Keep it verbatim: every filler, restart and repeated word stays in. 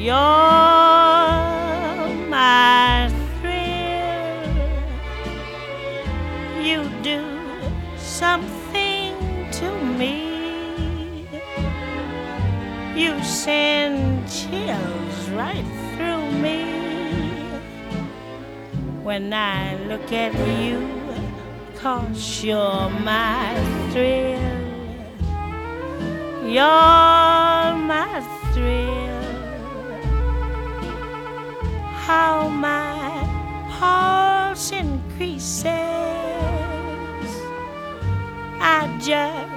You're my thrill. You do something to me. You send chills right through me when I look at you, 'cause you're my thrill. You're my thrill. How my pulse increases, I just